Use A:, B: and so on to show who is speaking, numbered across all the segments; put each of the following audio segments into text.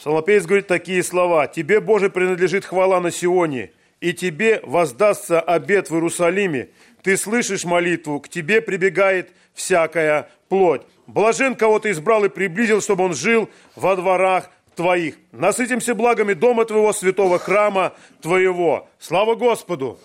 A: Псалмопевец говорит такие слова. «Тебе, Боже, принадлежит хвала на Сионе, и Тебе воздастся обет в Иерусалиме. Ты слышишь молитву, к Тебе прибегает всякая плоть. Блажен, кого Ты избрал и приблизил, чтобы он жил во дворах Твоих. Насытимся благами дома Твоего, святого храма Твоего». Слава Господу!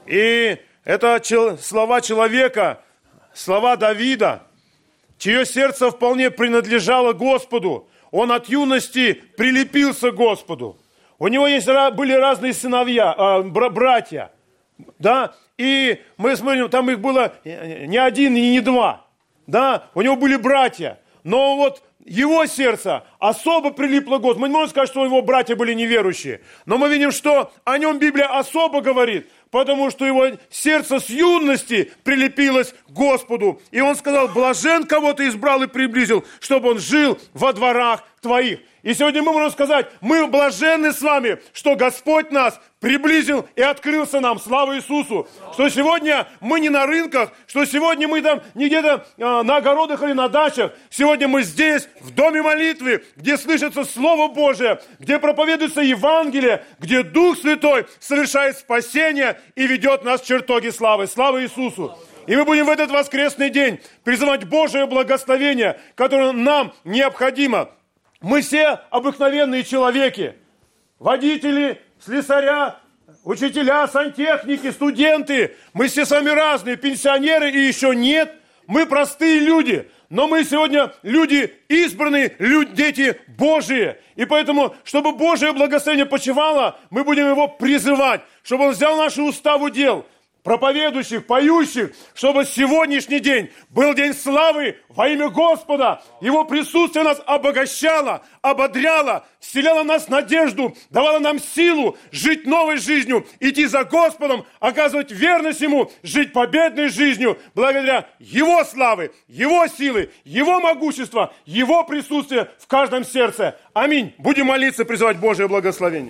A: И это слова человека, слова Давида, чье сердце вполне принадлежало Господу. Он от юности прилепился к Господу. У него были разные сыновья, братья. Да? И мы смотрим, там их было не один и не два. Да? У него были братья. Но вот его сердце особо прилипло к Господу. Мы не можем сказать, что его братья были неверующие. Но мы видим, что о нем Библия особо говорит. Потому что его сердце с юности прилепилось к Господу. И он сказал: блажен, кого Ты избрал и приблизил, чтобы он жил во дворах Твоих. И сегодня мы можем сказать: мы блаженны с вами, что Господь нас приблизил и открылся нам. Слава Иисусу! Что сегодня мы не на рынках, что сегодня мы там не где-то на огородах или на дачах. Сегодня мы здесь, в доме молитвы, где слышится Слово Божие, где проповедуется Евангелие, где Дух Святой совершает спасение и ведет нас в чертоги славы. Слава Иисусу! И мы будем в этот воскресный день призывать Божие благословение, которое нам необходимо. Мы все обыкновенные человеки, водители, слесаря, учителя, сантехники, студенты. Мы все сами разные, пенсионеры и еще нет. Мы простые люди, но мы сегодня люди избранные, дети Божии. И поэтому, чтобы Божие благословение почивало, мы будем его призывать, чтобы он взял наши уста в удел, проповедующих, поющих, чтобы сегодняшний день был день славы во имя Господа. Его присутствие нас обогащало, ободряло, вселяло в нас надежду, давало нам силу жить новой жизнью, идти за Господом, оказывать верность Ему, жить победной жизнью, благодаря Его славы, Его силы, Его могущества, Его присутствия в каждом сердце. Аминь. Будем молиться, призывать Божие благословение.